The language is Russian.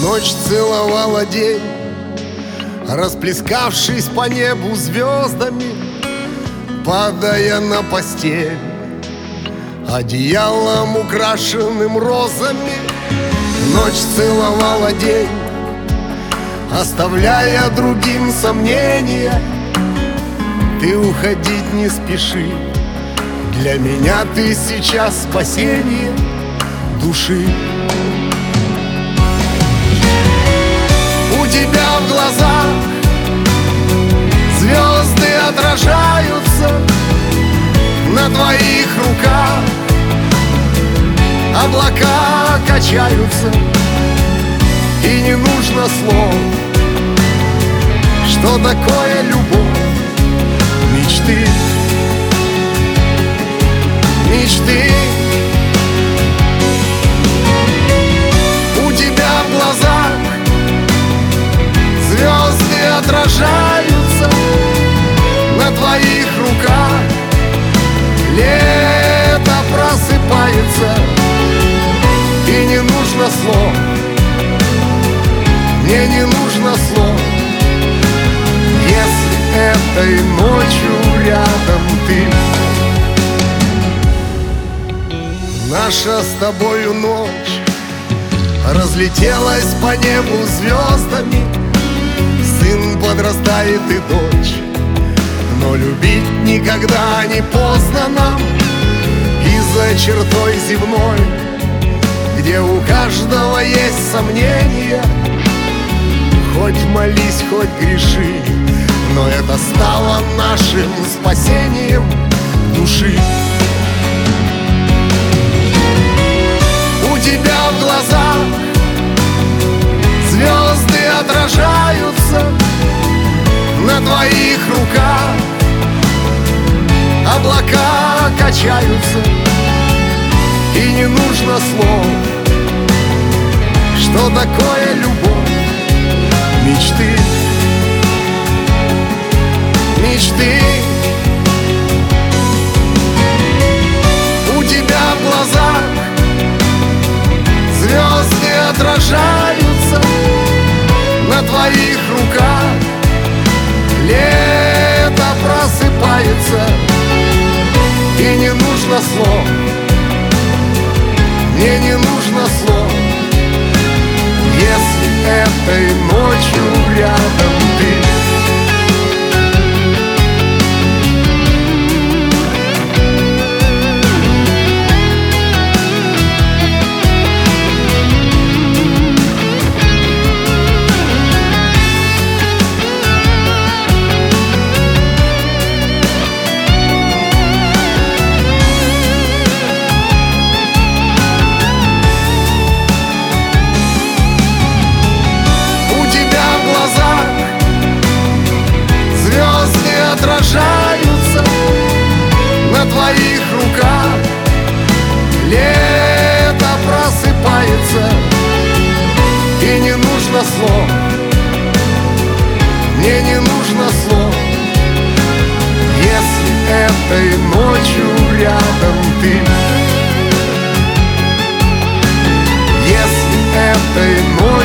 Ночь целовала день, расплескавшись по небу звездами, падая на постель одеялом, украшенным розами. Ночь целовала день, оставляя другим сомнения. Ты уходить не спеши, для меня ты сейчас спасение души. У тебя в глазах звезды отражаются, на твоих руках облака качаются. И не нужно слов, что такое любовь. Мечты, мечты. У тебя в глазах звезды отражаются, на твоих руках лето просыпается. И не нужно слов, мне не нужно слов, если этой ночью рядом ты. Наша с тобою ночь разлетелась по небу звездами. Сын подрастает и дочь, но любить никогда не поздно нам. И за чертой земной, где у каждого есть сомнения, хоть молись, хоть греши, но это стало нашим спасением души. У тебя в глазах звезды отражаются, на твоих руках облака качаются. И не нужно слов, что такое любовь. Мечты, мечты. У тебя в глазах звезды отражаются, на твоих руках лето просыпается. И не нужно слов, мне не нужно слов, если этой ночью рядом ты. Отражаются, на твоих руках лето просыпается. И не нужно слов, мне не нужно слов, если этой ночью рядом ты. Если этой ночью